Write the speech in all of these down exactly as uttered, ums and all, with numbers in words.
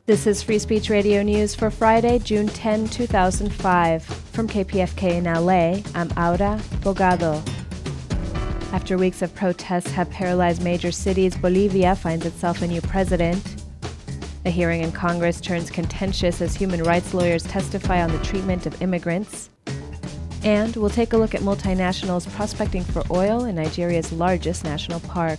This is Free Speech Radio News for Friday, June tenth, two thousand five. From K P F K in L A, I'm Aura Bogado. After weeks of protests have paralyzed major cities, Bolivia finds itself a new president. A hearing in Congress turns contentious as human rights lawyers testify on the treatment of immigrants. And we'll take a look at multinationals prospecting for oil in Nigeria's largest national park.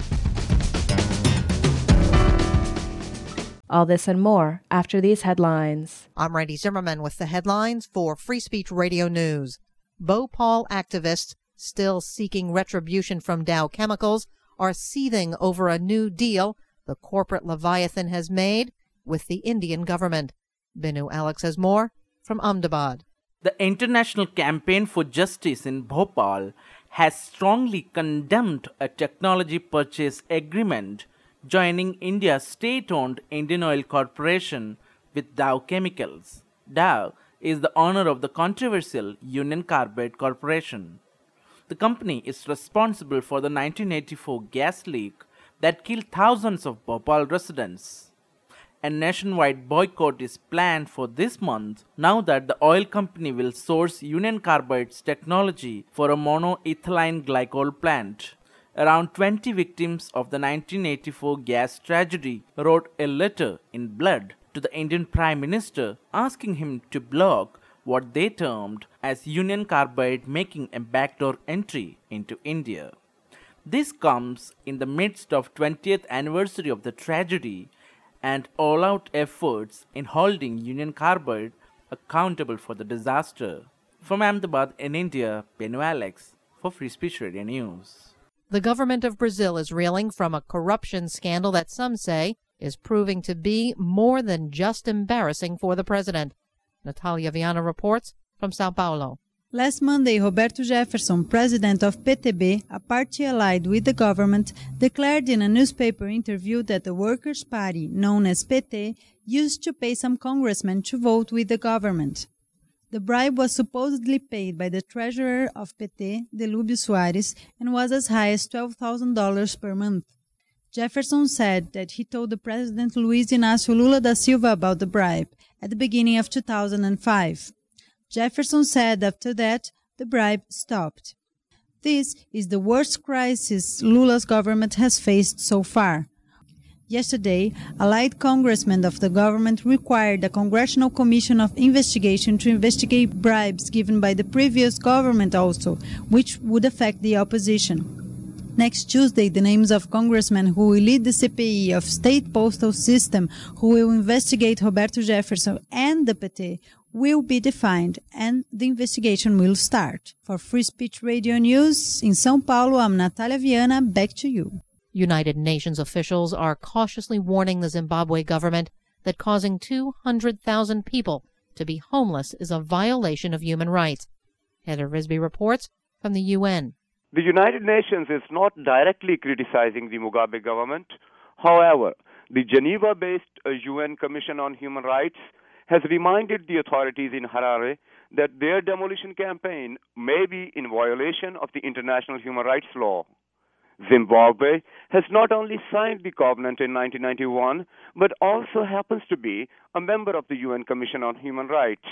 All this and more after these headlines. I'm Randy Zimmerman with the headlines for Free Speech Radio News. Bhopal activists, still seeking retribution from Dow Chemicals, are seething over a new deal the corporate Leviathan has made with the Indian government. Binu Alex has more from Ahmedabad. The International Campaign for Justice in Bhopal has strongly condemned a technology purchase agreement joining India's state-owned Indian Oil Corporation with Dow Chemicals. Dow is the owner of the controversial Union Carbide Corporation. The company is responsible for the nineteen eighty-four gas leak that killed thousands of Bhopal residents. A nationwide boycott is planned for this month now that the oil company will source Union Carbide's technology for a monoethylene glycol plant. Around twenty victims of the nineteen eighty-four gas tragedy wrote a letter in blood to the Indian Prime Minister asking him to block what they termed as Union Carbide making a backdoor entry into India. This comes in the midst of twentieth anniversary of the tragedy and all-out efforts in holding Union Carbide accountable for the disaster. From Ahmedabad in India, Binu Alex for Free Speech Radio News. The government of Brazil is reeling from a corruption scandal that some say is proving to be more than just embarrassing for the president. Natalia Viana reports from Sao Paulo. Last Monday, Roberto Jefferson, president of P T B, a party allied with the government, declared in a newspaper interview that the Workers' Party, known as P T, used to pay some congressmen to vote with the government. The bribe was supposedly paid by the treasurer of P T, Delúbio Soares, and was as high as twelve thousand dollars per month. Jefferson said that he told the President Luiz Inácio Lula da Silva about the bribe at the beginning of two thousand five. Jefferson said after that, the bribe stopped. This is the worst crisis Lula's government has faced so far. Yesterday, allied congressmen of the government required a congressional commission of investigation to investigate bribes given by the previous government also, which would affect the opposition. Next Tuesday, the names of congressmen who will lead the C P I of State Postal System, who will investigate Roberto Jefferson and the P T, will be defined, and the investigation will start. For Free Speech Radio News, in São Paulo, I'm Natalia Viana. Back to you. United Nations officials are cautiously warning the Zimbabwe government that causing two hundred thousand people to be homeless is a violation of human rights. Heather Risby reports from the U N. The United Nations is not directly criticizing the Mugabe government. However, the Geneva-based U N Commission on Human Rights has reminded the authorities in Harare that their demolition campaign may be in violation of the international human rights law. Zimbabwe has not only signed the covenant in nineteen ninety-one, but also happens to be a member of the U N Commission on Human Rights.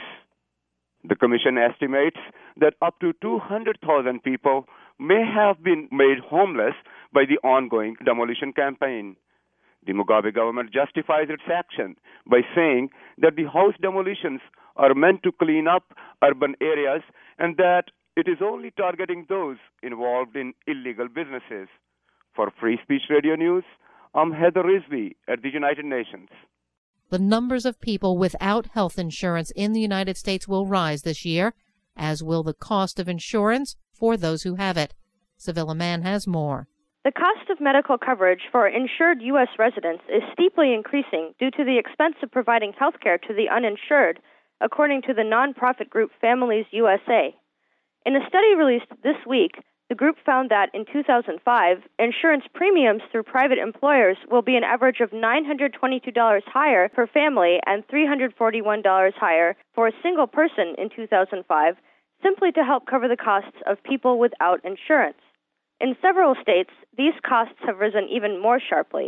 The Commission estimates that up to two hundred thousand people may have been made homeless by the ongoing demolition campaign. The Mugabe government justifies its action by saying that the house demolitions are meant to clean up urban areas and that it is only targeting those involved in illegal businesses. For Free Speech Radio News, I'm Heather Risby at the United Nations. The numbers of people without health insurance in the United States will rise this year, as will the cost of insurance for those who have it. Sevilla Mann has more. The cost of medical coverage for insured U S residents is steeply increasing due to the expense of providing health care to the uninsured, according to the nonprofit group Families U S A. In a study released this week, the group found that in two thousand five, insurance premiums through private employers will be an average of nine hundred twenty-two dollars higher per family and three hundred forty-one dollars higher for a single person in two thousand five, simply to help cover the costs of people without insurance. In several states, these costs have risen even more sharply.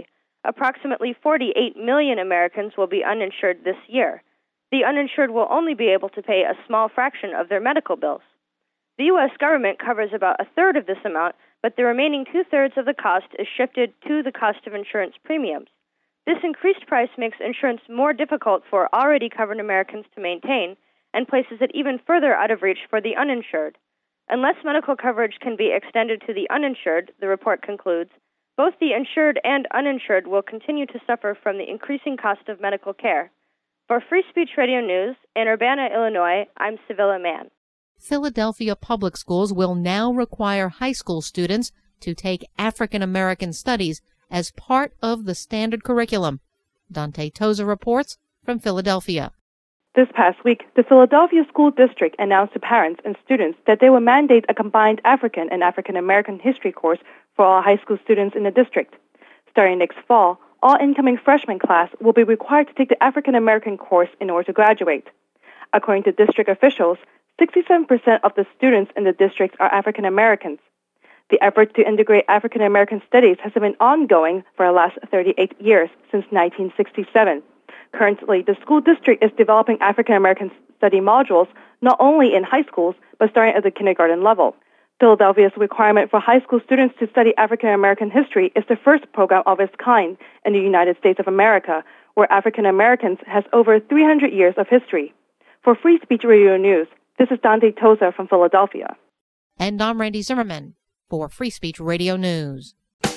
Approximately forty-eight million Americans will be uninsured this year. The uninsured will only be able to pay a small fraction of their medical bills. The U S government covers about a third of this amount, but the remaining two-thirds of the cost is shifted to the cost of insurance premiums. This increased price makes insurance more difficult for already covered Americans to maintain and places it even further out of reach for the uninsured. Unless medical coverage can be extended to the uninsured, the report concludes, both the insured and uninsured will continue to suffer from the increasing cost of medical care. For Free Speech Radio News, in Urbana, Illinois, I'm Sevilla Mann. Philadelphia Public Schools will now require high school students to take African American studies as part of the standard curriculum. Dante Toza reports from Philadelphia. This past week, the Philadelphia School District announced to parents and students that they will mandate a combined African and African American history course for all high school students in the district. Starting next fall, all incoming freshman class will be required to take the African American course in order to graduate. According to district officials, sixty-seven percent of the students in the district are African Americans. The effort to integrate African American studies has been ongoing for the last thirty-eight years, since nineteen sixty-seven. Currently, the school district is developing African American study modules not only in high schools, but starting at the kindergarten level. Philadelphia's requirement for high school students to study African American history is the first program of its kind in the United States of America, where African Americans has over three hundred years of history. For Free Speech Radio News, this is Dante Toza from Philadelphia. And I'm Randy Zimmerman for Free Speech Radio News.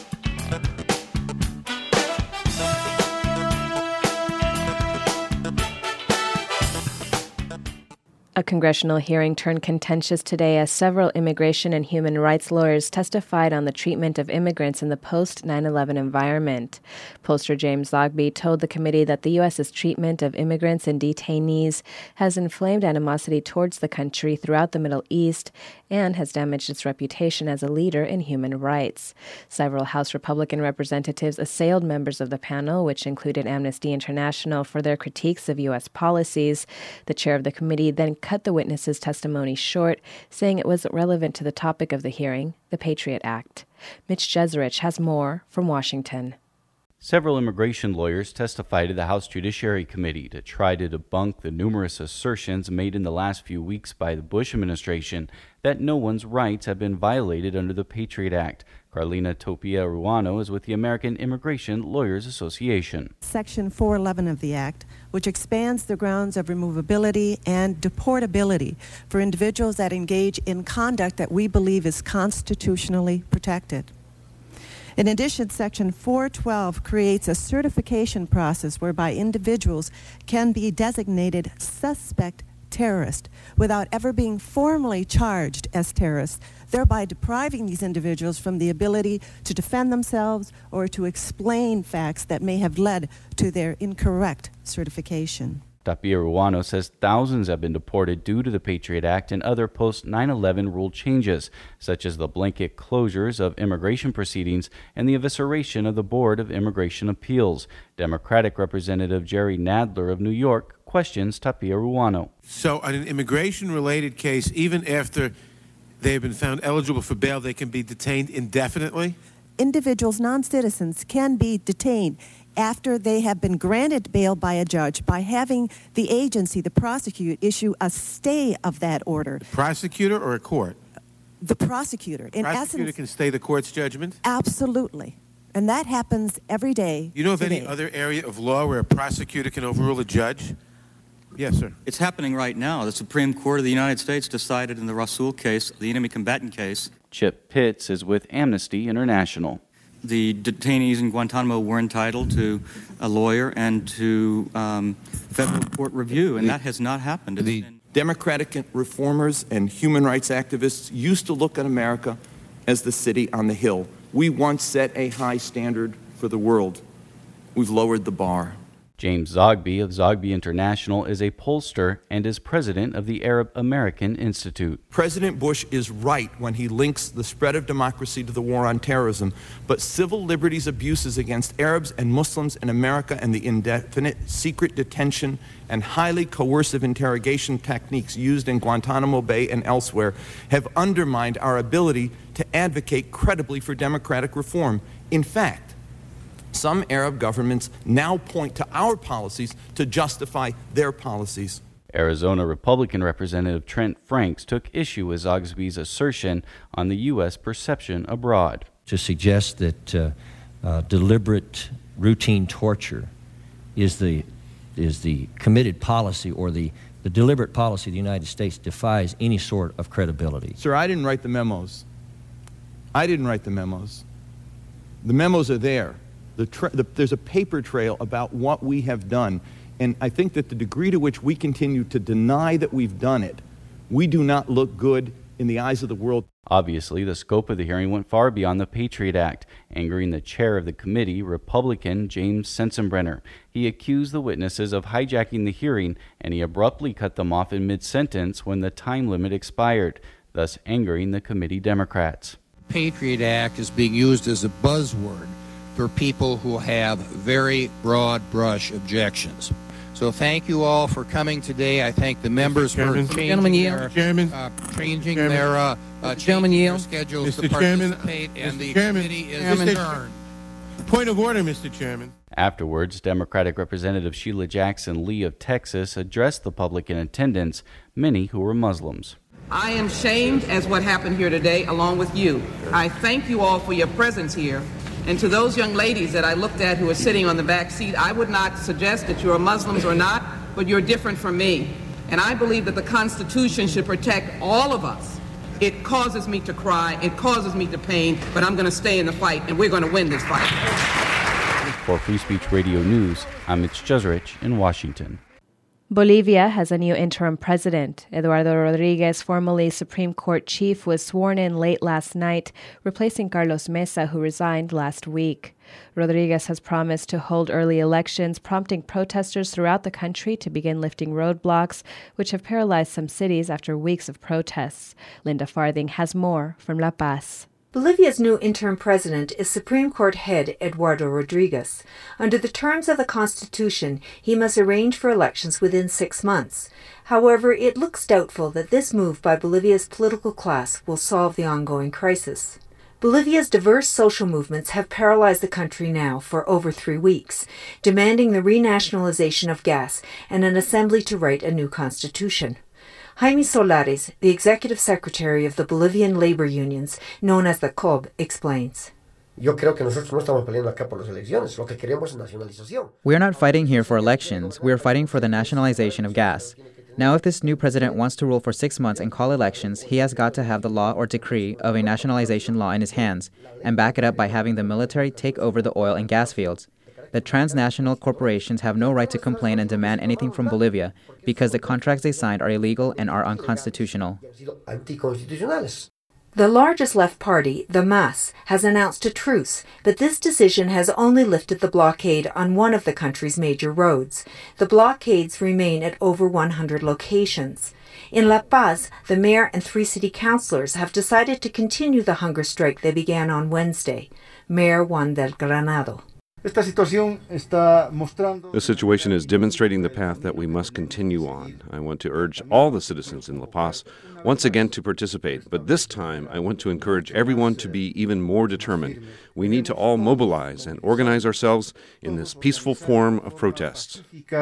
A congressional hearing turned contentious today as several immigration and human rights lawyers testified on the treatment of immigrants in the post nine eleven environment. Pollster James Zogby told the committee that the U S's treatment of immigrants and detainees has inflamed animosity towards the country throughout the Middle East and has damaged its reputation as a leader in human rights. Several House Republican representatives assailed members of the panel, which included Amnesty International, for their critiques of U S policies. The chair of the committee then cut the witnesses' testimony short, saying it wasn't relevant to the topic of the hearing, the Patriot Act. Mitch Jeserich has more from Washington. Several immigration lawyers testified to the House Judiciary Committee to try to debunk the numerous assertions made in the last few weeks by the Bush administration that no one's rights have been violated under the Patriot Act. Carlina Topia Ruano is with the American Immigration Lawyers Association. Section four eleven of the Act, which expands the grounds of removability and deportability for individuals that engage in conduct that we believe is constitutionally protected. In addition, Section four twelve creates a certification process whereby individuals can be designated suspect terrorist without ever being formally charged as terrorists, thereby depriving these individuals from the ability to defend themselves or to explain facts that may have led to their incorrect certification. Tapia Ruano says thousands have been deported due to the Patriot Act and other post nine eleven rule changes, such as the blanket closures of immigration proceedings and the evisceration of the Board of Immigration Appeals. Democratic Representative Jerry Nadler of New York questions Tapia Ruano. So on an immigration-related case, even after they have been found eligible for bail, they can be detained indefinitely? Individuals, non-citizens, can be detained after they have been granted bail by a judge by having the agency, the prosecutor, issue a stay of that order. The prosecutor or a court? The prosecutor. The prosecutor essence, can stay the court's judgment? Absolutely. And that happens every day. You know of today. any other area of law where a prosecutor can overrule a judge? Yes, sir. It's happening right now. The Supreme Court of the United States decided in the Rasul case, the enemy combatant case. Chip Pitts is with Amnesty International. The detainees in Guantanamo were entitled to a lawyer and to um, federal court review, and the, that has not happened. The Democratic reformers and human rights activists used to look at America as the city on the hill. We once set a high standard for the world. We've lowered the bar. James Zogby of Zogby International is a pollster and is president of the Arab American Institute. President Bush is right when he links the spread of democracy to the war on terrorism, but civil liberties abuses against Arabs and Muslims in America and the indefinite secret detention and highly coercive interrogation techniques used in Guantanamo Bay and elsewhere have undermined our ability to advocate credibly for democratic reform. In fact, Some Arab governments now point to our policies to justify their policies. Arizona Republican Representative Trent Franks took issue with Zogby's assertion on the U S perception abroad. To suggest that uh, uh, deliberate, routine torture is the is the committed policy or the, the deliberate policy of the United States defies any sort of credibility. Sir, I didn't write the memos. I didn't write the memos. The memos are there. The tra- the, there's a paper trail about what we have done. And I think that the degree to which we continue to deny that we've done it, we do not look good in the eyes of the world. Obviously, the scope of the hearing went far beyond the Patriot Act, angering the chair of the committee, Republican James Sensenbrenner. He accused the witnesses of hijacking the hearing, and he abruptly cut them off in mid-sentence when the time limit expired, thus angering the committee Democrats. Patriot Act is being used as a buzzword for people who have very broad brush objections. So thank you all for coming today. I thank the members for changing their, Chairman. Uh, changing Chairman. their, uh, uh, changing their schedules Mister to Chairman. participate, and Mister the Chairman. committee is Mister adjourned. Point of order, Mister Chairman. Afterwards, Democratic Representative Sheila Jackson Lee of Texas addressed the public in attendance, many who were Muslims. I am shamed as what happened here today, along with you. I thank you all for your presence here. And to those young ladies that I looked at who are sitting on the back seat, I would not suggest that you are Muslims or not, but you're different from me. And I believe that the Constitution should protect all of us. It causes me to cry, it causes me to pain, but I'm going to stay in the fight, and we're going to win this fight. For Free Speech Radio News, I'm Mitch Jeserich in Washington. Bolivia has a new interim president. Eduardo Rodriguez, formerly Supreme Court chief, was sworn in late last night, replacing Carlos Mesa, who resigned last week. Rodriguez has promised to hold early elections, prompting protesters throughout the country to begin lifting roadblocks, which have paralyzed some cities after weeks of protests. Linda Farthing has more from La Paz. Bolivia's new interim president is Supreme Court head Eduardo Rodriguez. Under the terms of the Constitution, he must arrange for elections within six months. However, it looks doubtful that this move by Bolivia's political class will solve the ongoing crisis. Bolivia's diverse social movements have paralyzed the country now for over three weeks, demanding the renationalization of gas and an assembly to write a new constitution. Jaime Solares, the executive secretary of the Bolivian labor unions, known as the C O B, explains. Yo creo que nosotros no estamos peleando acá por las elecciones. Lo que queremos es nacionalización. We are not fighting here for elections. We are fighting for the nationalization of gas. Now, if this new president wants to rule for six months and call elections, he has got to have the law or decree of a nationalization law in his hands and back it up by having the military take over the oil and gas fields. The transnational corporations have no right to complain and demand anything from Bolivia because the contracts they signed are illegal and are unconstitutional. The largest left party, the M A S, has announced a truce, but this decision has only lifted the blockade on one of the country's major roads. The blockades remain at over one hundred locations. In La Paz, the mayor and three city councilors have decided to continue the hunger strike they began on Wednesday. Mayor Juan del Granado. The situation is demonstrating the path that we must continue on. I want to urge all the citizens in La Paz once again to participate, but this time I want to encourage everyone to be even more determined. We need to all mobilize and organize ourselves in this peaceful form of protest.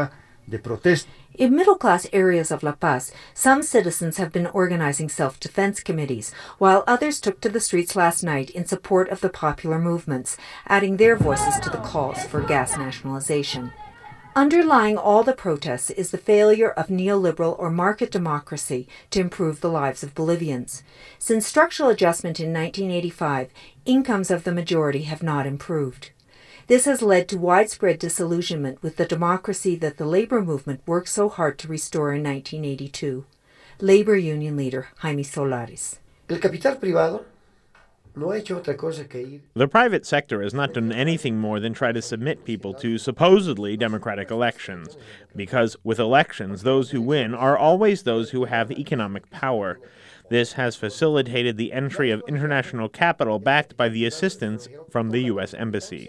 In middle-class areas of La Paz, some citizens have been organizing self-defense committees, while others took to the streets last night in support of the popular movements, adding their voices to the calls for gas nationalization. Underlying all the protests is the failure of neoliberal or market democracy to improve the lives of Bolivians. Since structural adjustment in nineteen eighty-five, incomes of the majority have not improved. This has led to widespread disillusionment with the democracy that the labor movement worked so hard to restore in nineteen eighty-two. Labor union leader Jaime Solares. El capital privado no ha hecho otra cosa que ir. The private sector has not done anything more than try to submit people to supposedly democratic elections, because with elections, those who win are always those who have economic power. This has facilitated the entry of international capital backed by the assistance from the U S Embassy.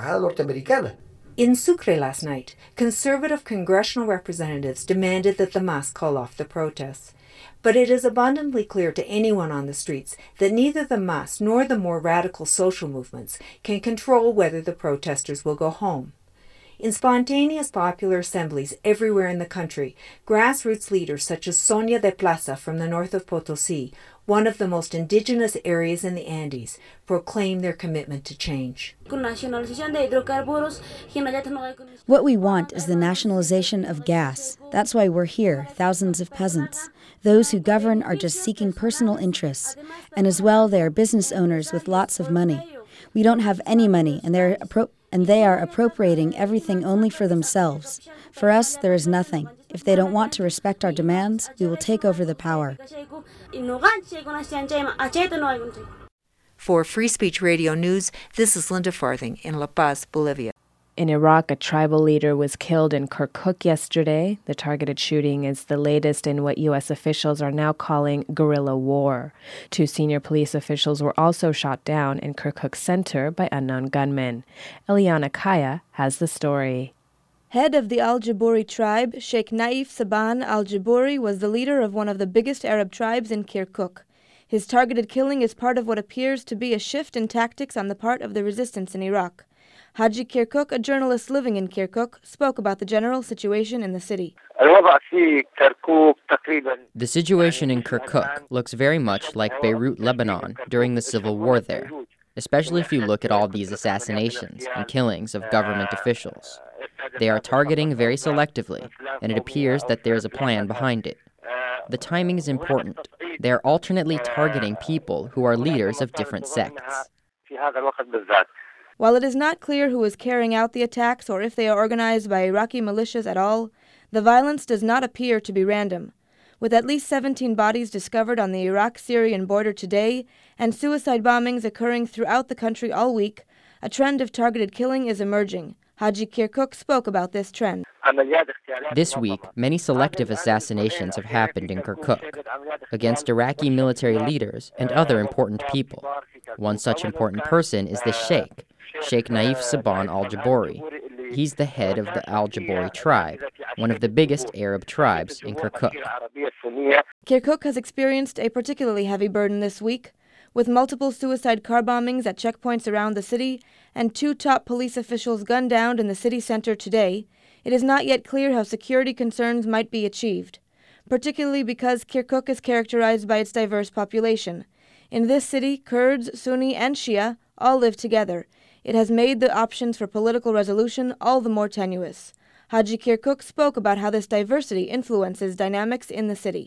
In Sucre last night, conservative congressional representatives demanded that the M A S call off the protests. But it is abundantly clear to anyone on the streets that neither the M A S nor the more radical social movements can control whether the protesters will go home. In spontaneous popular assemblies everywhere in the country, grassroots leaders such as Sonia de Plaza from the north of Potosi, one of the most indigenous areas in the Andes, proclaim their commitment to change. What we want is the nationalization of gas. That's why we're here, thousands of peasants. Those who govern are just seeking personal interests, and as well they are business owners with lots of money. We don't have any money, and they're appro- and they are appropriating everything only for themselves. For us, there is nothing. If they don't want to respect our demands, we will take over the power. For Free Speech Radio News, this is Linda Farthing in La Paz, Bolivia. In Iraq, a tribal leader was killed in Kirkuk yesterday. The targeted shooting is the latest in what U S officials are now calling guerrilla war. Two senior police officials were also shot down in Kirkuk Center by unknown gunmen. Eliana Kaya has the story. Head of the Al-Jabouri tribe, Sheikh Naif Saban Al-Jabouri was the leader of one of the biggest Arab tribes in Kirkuk. His targeted killing is part of what appears to be a shift in tactics on the part of the resistance in Iraq. Haji Kirkuk, a journalist living in Kirkuk, spoke about the general situation in the city. The situation in Kirkuk looks very much like Beirut, Lebanon, during the civil war there, especially if you look at all these assassinations and killings of government officials. They are targeting very selectively, and it appears that there is a plan behind it. The timing is important. They are alternately targeting people who are leaders of different sects. While it is not clear who is carrying out the attacks or if they are organized by Iraqi militias at all, the violence does not appear to be random. With at least seventeen bodies discovered on the Iraq-Syrian border today and suicide bombings occurring throughout the country all week, a trend of targeted killing is emerging. Haji Kirkuk spoke about this trend. This week, many selective assassinations have happened in Kirkuk against Iraqi military leaders and other important people. One such important person is the Sheikh, Sheikh Naif Saban Al-Jabouri. He's the head of the Al-Jabouri tribe, one of the biggest Arab tribes in Kirkuk. Kirkuk has experienced a particularly heavy burden this week, with multiple suicide car bombings at checkpoints around the city and two top police officials gunned down in the city center today. It is not yet clear how security concerns might be achieved, particularly because Kirkuk is characterized by its diverse population. In this city, Kurds, Sunni, and Shia all live together. It has made the options for political resolution all the more tenuous. Haji Kirkuk spoke about how this diversity influences dynamics in the city.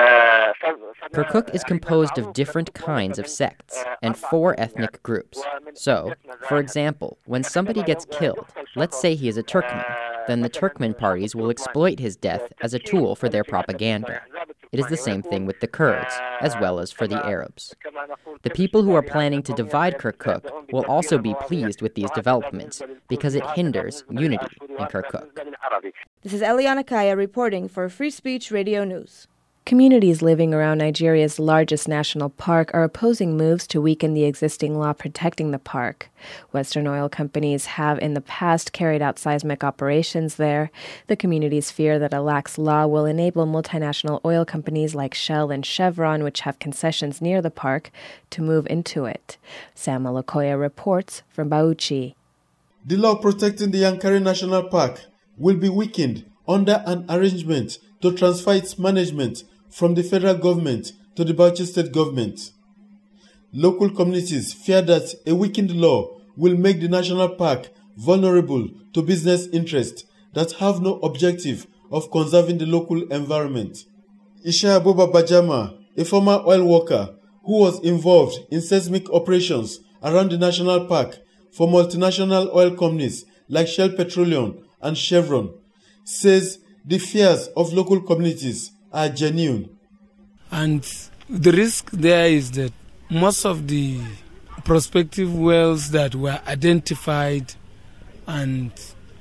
Kirkuk is composed of different kinds of sects and four ethnic groups. So, for example, when somebody gets killed, let's say he is a Turkmen, then the Turkmen parties will exploit his death as a tool for their propaganda. It is the same thing with the Kurds, as well as for the Arabs. The people who are planning to divide Kirkuk will also be pleased with these developments because it hinders unity in Kirkuk. This is Eliana Kaya reporting for Free Speech Radio News. Communities living around Nigeria's largest national park are opposing moves to weaken the existing law protecting the park. Western oil companies have in the past carried out seismic operations there. The communities fear that a lax law will enable multinational oil companies like Shell and Chevron, which have concessions near the park, to move into it. Sam Alakoya reports from Bauchi. The law protecting the Yankari National Park will be weakened under an arrangement to transfer its management from the federal government to the Bauchi state government. Local communities fear that a weakened law will make the national park vulnerable to business interests that have no objective of conserving the local environment. Isha Abuba Bajama, a former oil worker who was involved in seismic operations around the national park for multinational oil companies like Shell Petroleum and Chevron, says the fears of local communities are genuine. And the risk there is that most of the prospective wells that were identified and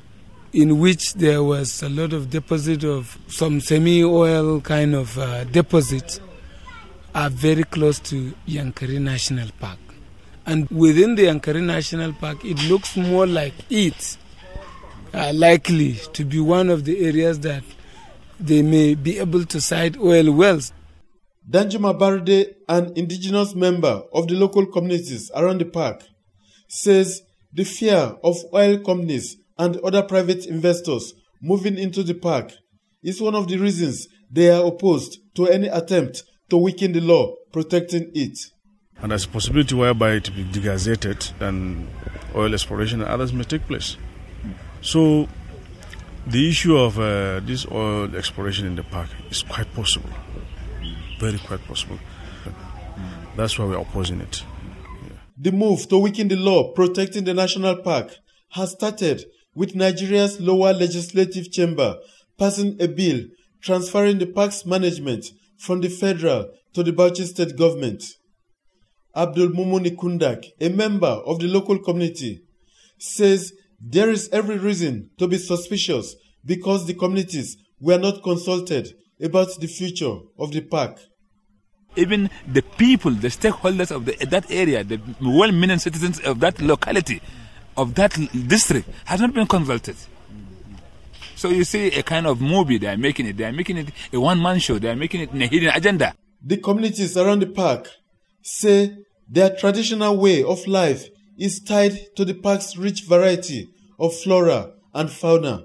in which there was a lot of deposit of some semi-oil kind of uh, deposits are very close to Yankari National Park. And within the Yankari National Park, it looks more like it's uh, likely to be one of the areas that they may be able to site oil wells. Danjuma Barde, an indigenous member of the local communities around the park, says the fear of oil companies and other private investors moving into the park is one of the reasons they are opposed to any attempt to weaken the law protecting it. And there's a possibility whereby it will be degazetted and oil exploration and others may take place. So the issue of uh, this oil exploration in the park is quite possible, very quite possible. That's why we're opposing it. Yeah. The move to weaken the law protecting the national park has started with Nigeria's lower legislative chamber passing a bill transferring the park's management from the federal to the Bauchi state government. Abdul Mumuni Kundak, a member of the local community, says there is every reason to be suspicious because the communities were not consulted about the future of the park. Even the people, the stakeholders of the, that area, the well-meaning citizens of that locality, of that district, have not been consulted. So you see a kind of movie they are making it. They are making it a one-man show. They are making it in a hidden agenda. The communities around the park say their traditional way of life is tied to the park's rich variety of flora and fauna.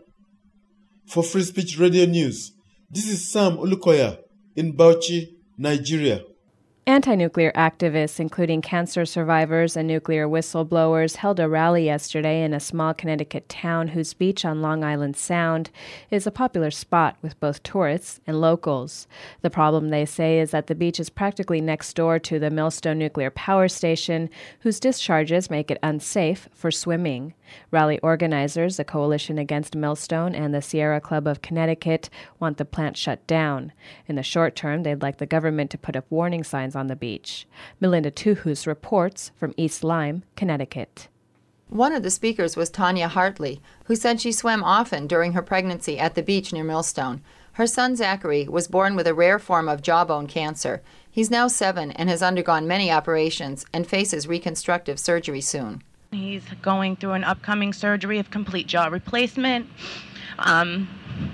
For Free Speech Radio News, this is Sam Olukoya in Bauchi, Nigeria. Anti-nuclear activists, including cancer survivors and nuclear whistleblowers, held a rally yesterday in a small Connecticut town whose beach on Long Island Sound is a popular spot with both tourists and locals. The problem, they say, is that the beach is practically next door to the Millstone Nuclear Power Station, whose discharges make it unsafe for swimming. Rally organizers, the Coalition Against Millstone and the Sierra Club of Connecticut, want the plant shut down. In the short term, they'd like the government to put up warning signs on the beach. Melinda Tuhus reports from East Lyme, Connecticut. One of the speakers was Tanya Hartley, who said she swam often during her pregnancy at the beach near Millstone. Her son Zachary was born with a rare form of jawbone cancer. He's now seven and has undergone many operations and faces reconstructive surgery soon. He's going through an upcoming surgery of complete jaw replacement, um,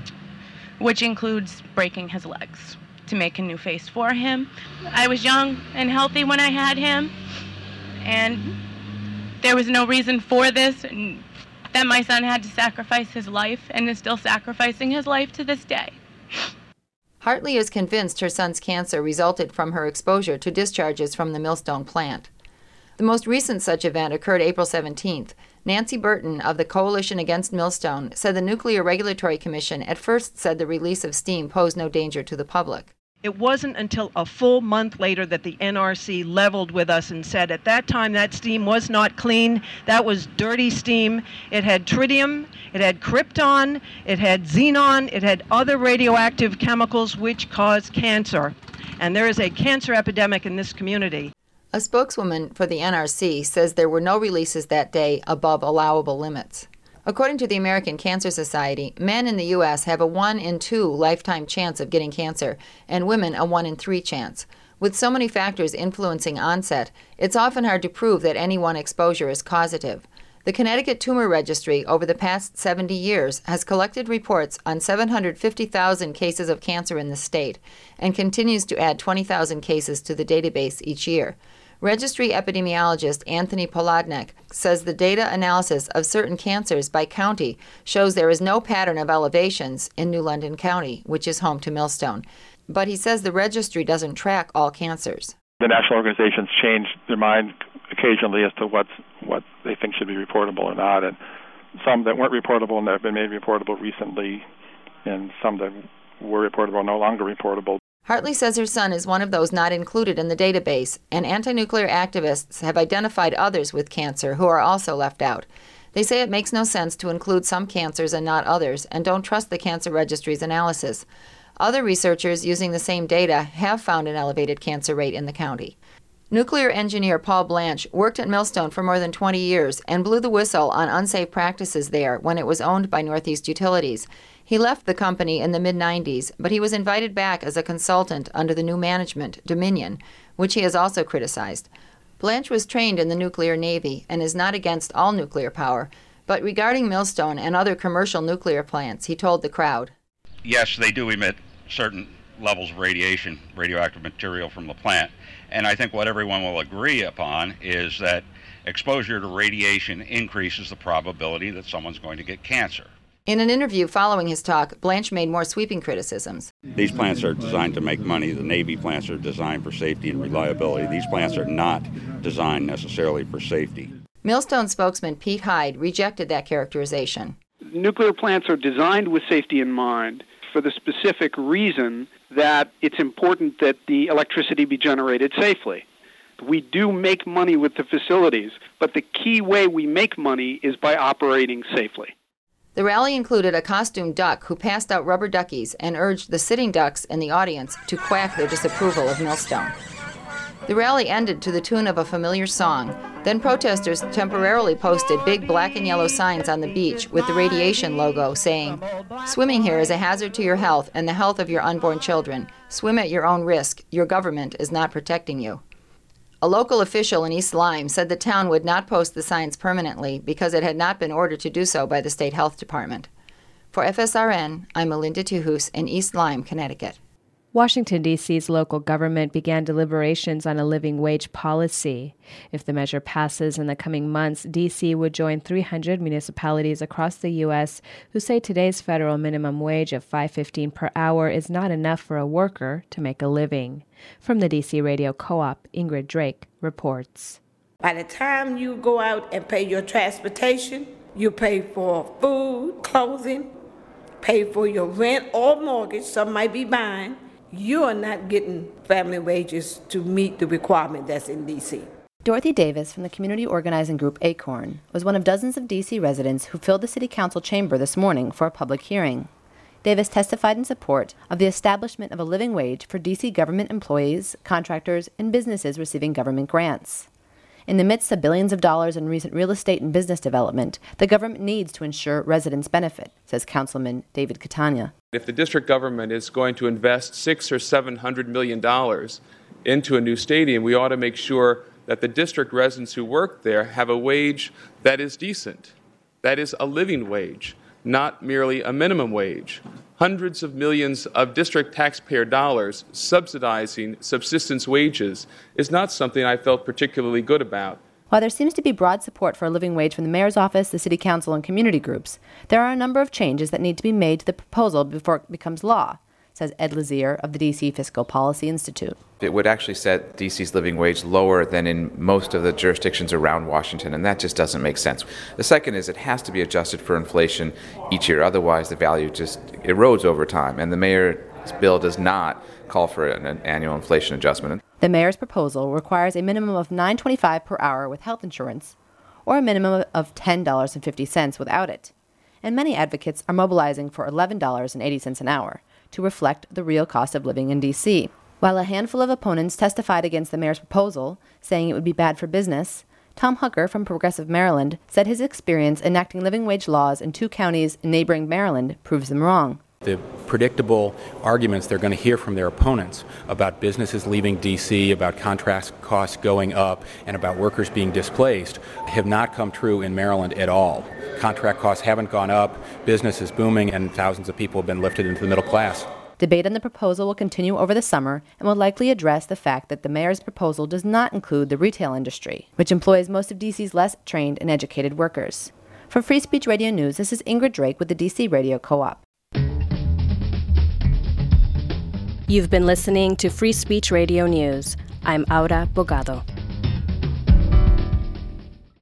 which includes breaking his legs to make a new face for him. I was young and healthy when I had him, and there was no reason for this, and then my son had to sacrifice his life and is still sacrificing his life to this day. Hartley is convinced her son's cancer resulted from her exposure to discharges from the Millstone plant. The most recent such event occurred April seventeenth. Nancy Burton of the Coalition Against Millstone said the Nuclear Regulatory Commission at first said the release of steam posed no danger to the public. It wasn't until a full month later that the N R C leveled with us and said at that time that steam was not clean. That was dirty steam. It had tritium, it had krypton, it had xenon, it had other radioactive chemicals which cause cancer. And there is a cancer epidemic in this community. A spokeswoman for the N R C says there were no releases that day above allowable limits. According to the American Cancer Society, men in the U S have a one in two lifetime chance of getting cancer, and women a one in three chance. With so many factors influencing onset, it's often hard to prove that any one exposure is causative. The Connecticut Tumor Registry over the past seventy years has collected reports on seven hundred fifty thousand cases of cancer in the state and continues to add twenty thousand cases to the database each year. Registry epidemiologist Anthony Polodnik says the data analysis of certain cancers by county shows there is no pattern of elevations in New London County, which is home to Millstone. But he says the registry doesn't track all cancers. The national organizations change their mind occasionally as to what's, what they think should be reportable or not, and some that weren't reportable and that have been made reportable recently, and some that were reportable are no longer reportable. Hartley says her son is one of those not included in the database, and anti-nuclear activists have identified others with cancer who are also left out. They say it makes no sense to include some cancers and not others, and don't trust the cancer registry's analysis. Other researchers using the same data have found an elevated cancer rate in the county. Nuclear engineer Paul Blanche worked at Millstone for more than twenty years and blew the whistle on unsafe practices there when it was owned by Northeast Utilities. He left the company in the mid nineties, but he was invited back as a consultant under the new management, Dominion, which he has also criticized. Blanche was trained in the nuclear navy and is not against all nuclear power, but regarding Millstone and other commercial nuclear plants, he told the crowd, yes, they do emit certain levels of radiation, radioactive material from the plant. And I think what everyone will agree upon is that exposure to radiation increases the probability that someone's going to get cancer. In an interview following his talk, Blanche made more sweeping criticisms. These plants are designed to make money. The Navy plants are designed for safety and reliability. These plants are not designed necessarily for safety. Millstone spokesman Pete Hyde rejected that characterization. Nuclear plants are designed with safety in mind for the specific reason that it's important that the electricity be generated safely. We do make money with the facilities, but the key way we make money is by operating safely. The rally included a costumed duck who passed out rubber duckies and urged the sitting ducks in the audience to quack their disapproval of Millstone. The rally ended to the tune of a familiar song. Then protesters temporarily posted big black and yellow signs on the beach with the radiation logo saying, "Swimming here is a hazard to your health and the health of your unborn children. Swim at your own risk. Your government is not protecting you." A local official in East Lyme said the town would not post the signs permanently because it had not been ordered to do so by the state health department. For F S R N, I'm Melinda Tuhus in East Lyme, Connecticut. Washington, D C's local government began deliberations on a living wage policy. If the measure passes in the coming months, D C would join three hundred municipalities across the U S who say today's federal minimum wage of five dollars and fifteen cents per hour is not enough for a worker to make a living. From the D C Radio Co-op, Ingrid Drake reports. By the time you go out and pay your transportation, you pay for food, clothing, pay for your rent or mortgage, some might be buying, you are not getting family wages to meet the requirement that's in D C. Dorothy Davis from the community organizing group ACORN was one of dozens of D C residents who filled the city council chamber this morning for a public hearing. Davis testified in support of the establishment of a living wage for D C government employees, contractors, and businesses receiving government grants. In the midst of billions of dollars in recent real estate and business development, the government needs to ensure residents benefit, says Councilman David Catania. If the district government is going to invest six or seven hundred million dollars into a new stadium, we ought to make sure that the district residents who work there have a wage that is decent, that is a living wage, not merely a minimum wage. Hundreds of millions of district taxpayer dollars subsidizing subsistence wages is not something I felt particularly good about. While there seems to be broad support for a living wage from the mayor's office, the city council, and community groups, there are a number of changes that need to be made to the proposal before it becomes law, says Ed Lazier of the D C Fiscal Policy Institute. It would actually set D C's living wage lower than in most of the jurisdictions around Washington, and that just doesn't make sense. The second is it has to be adjusted for inflation each year, otherwise the value just erodes over time, and the mayor's bill does not call for an, an annual inflation adjustment. The mayor's proposal requires a minimum of nine dollars and twenty-five cents per hour with health insurance, or a minimum of ten dollars and fifty cents without it. And many advocates are mobilizing for eleven dollars and eighty cents an hour to reflect the real cost of living in D C. While a handful of opponents testified against the mayor's proposal, saying it would be bad for business, Tom Hooker from Progressive Maryland said his experience enacting living wage laws in two counties in neighboring Maryland proves them wrong. The predictable arguments they're going to hear from their opponents about businesses leaving D C, about contract costs going up, and about workers being displaced have not come true in Maryland at all. Contract costs haven't gone up, business is booming, and thousands of people have been lifted into the middle class. Debate on the proposal will continue over the summer and will likely address the fact that the mayor's proposal does not include the retail industry, which employs most of D C's less trained and educated workers. For Free Speech Radio News, this is Ingrid Drake with the D C Radio Co-op. You've been listening to Free Speech Radio News. I'm Aura Bogado.